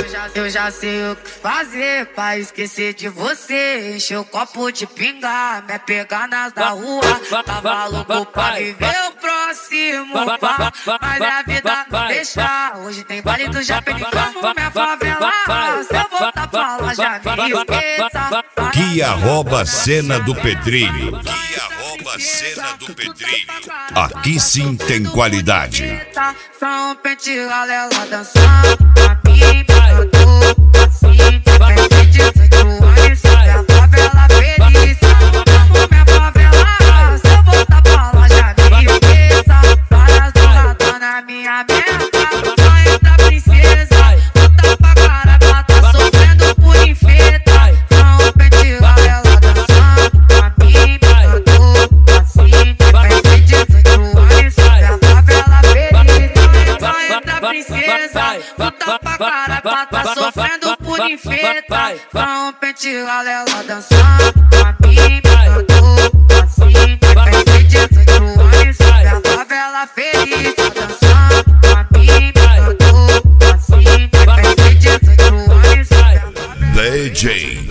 Eu já sei o que fazer pra esquecer de você. Encher o copo de pinga, me pegar nas da rua. Tá maluco pra viver o próximo, pá. Mas a vida não deixa. Hoje tem baile do Japenicano, minha favela. Se eu voltar pra lá, já me esqueça. Guia rouba a cena do Pedrinho. Guia rouba a cena do Pedrinho. Aqui sim tem qualidade. São pente galera dançando pra mim, eu tô assim. Vai ser 18 anos, minha favela feliz. Amo minha favela, se eu voltar pra lá já me esqueça. Várias douradas na minha meta, sonho da princesa. Puta pra caramba, tá sofrendo por infeta. São pente galera dançando pra mim, eu tô assim. Vai ser 18 anos, minha favela feliz. Sonho da princesa, puta pra caramba, tá sofrendo por infeta. São pente galera dançando pra mim, eu tô assim. Vai ser 18 anos, minha favela feliz. Dançando pra mim, eu tô assim. Vai ser 18 anos, DJ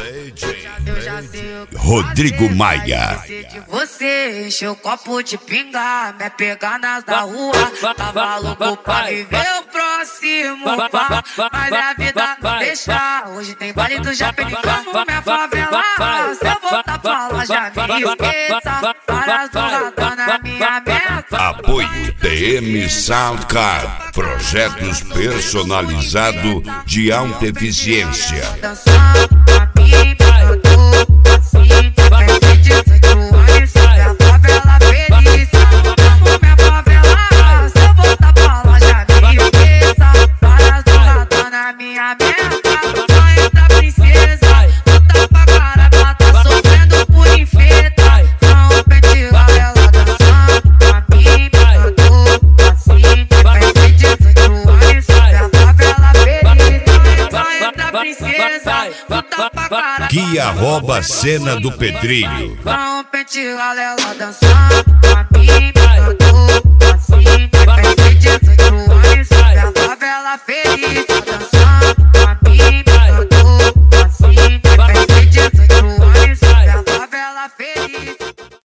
Rodrigo Maia. de você, encher o copo de pinga, me pegar nas da rua. Tá maluco pra viver o próximo, pá. Mas a vida não deixa. Hoje tem baile do Japenicano, minha favela. Se eu voltar pra lá, já me esqueça. Várias douradas na minha meta. Apoio TM Soundcard. Projetos personalizados de alta eficiência. Dançando pra mim, eu tô assim. Vai ser 18 anos, minha favela feliz. Amo minha favela, se eu voltar pra lá já me esqueça. Várias douradas na minha meta, sonho da princesa. Puta pra caramba, tá sofrendo por infeta. São pente galera dançando pra mim, eu tô assim. Vai ser 18 anos, minha favela feliz. Sonho da princesa, puta pra caramba. Guia rouba a cena do Pedrinho. São pente galera dançando pra mim.